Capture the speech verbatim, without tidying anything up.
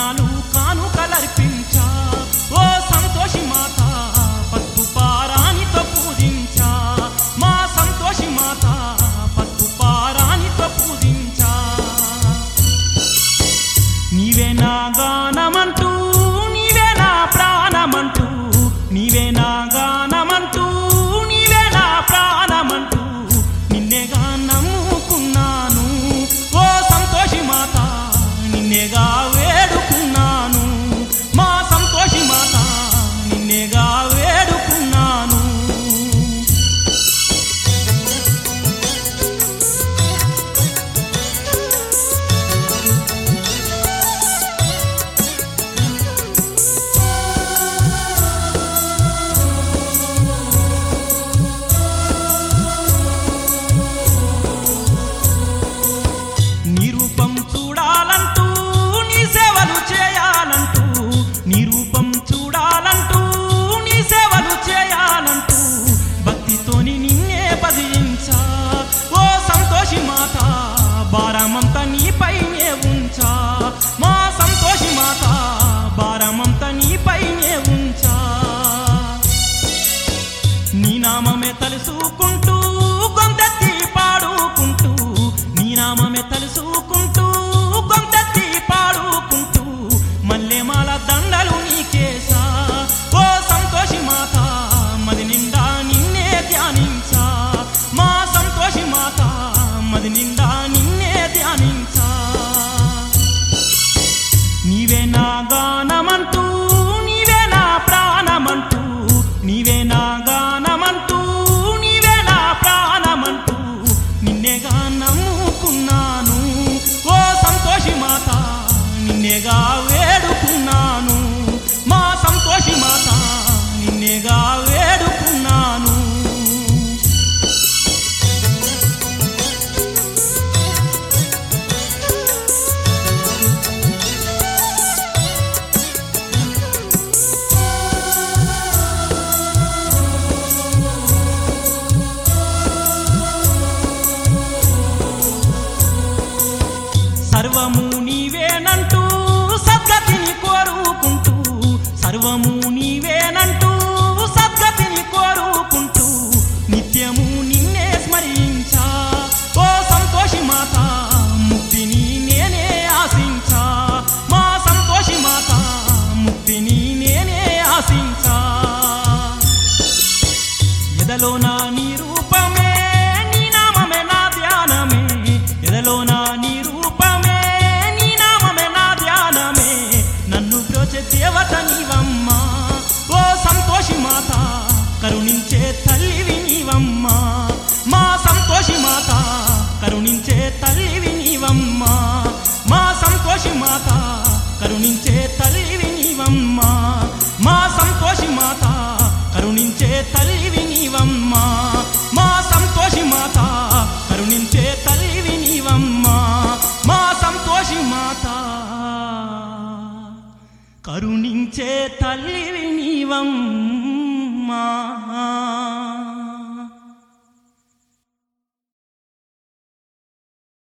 బోనాలు కానుకలర్పించా ఓ సంతోషి మాత పసుపు పారానితో పూజించా మా సంతోషి మాత పసుపు పారానితో పూజించా నీవే నా గానమంటూ నీవే నా ప్రాణమంటూ నీవే నా గానమంటూ నీవే నా ప్రాణమంటూ నిన్నేగా నమ్ముకున్నాను ఓ సంతోషి మాత నిన్నేగా వేడుకున్నాను మా సంతోషి మాత నిన్నేగా వేడుకున్నాను నీ రూపం చూడాలంటూ నీ సేవలు చేయాలంటూ నీ రూపం చూడాలంటూ నీ సేవలు చేయాలంటూ భక్తితోని నిన్నే భజించా ఓ సంతోషి మాత భారమంతా నీపైనే ఉంచా మా సంతోషి మాత భారమంతా నీపైనే ఉంచా నీ నామమే తలుసుకుంటూ గొంతెత్తి పాడుకుంటూ నీ నామమే తలుసుకుంటూ గొంతెత్తి పాడుకుంటూ మల్లెమాల దండలు నీకేసా ఓ సంతోషి మాత మది నిండా నిన్నే ధ్యానించా మా సంతోషి మాత మది నిండా నిన్నే ధ్యానించా నీవే నా గానమంటూ నీవే నా ప్రాణమంటూ నీవే నా గానమంటూ నీవే నా ప్రాణమంటూ నిన్నేగా నమ్ముకున్నాను ఓ సంతోషి మాత నిన్నేగా వేడుకున్నాను మా సంతోషి మాత నిన్నేగా వేడుకున్నాను సర్వము నీవేనంటూ సద్గతిని కోరుకుంటూ సర్వము నీవేనంటూ సద్గతిని కోరుకుంటూ నిత్యము నిన్నే స్మరించా ఓ సంతోషి మాత ముక్తిని నేనే ఆశించా మా సంతోషి మాత ముక్తిని నేనే ఆశించా ఎదలో నా నీ రూపమే నీ నామమే నా ధ్యానమే ఎదలో నా నీ రూపమే నీ నామమే నా ధ్యానమే నన్ను బ్రోచే దేవత నీవమ్మా ఓ సంతోషి మాత కరుణించే తల్లివి నీవమ్మా మా సంతోషి మాత కరుణించే తల్లివి నీవమ్మా మా సంతోషి మాత కరుణించే తల్లివి నీవమ్మా మా సంతోషి మాత కరుణించే తల్లివి నీవమ్మా మా సంతోషి మాత కరుణించే తల్లివి నీవమ్మా మా సంతోషి మాత కరుణించే తల్లివి నీవమ్మా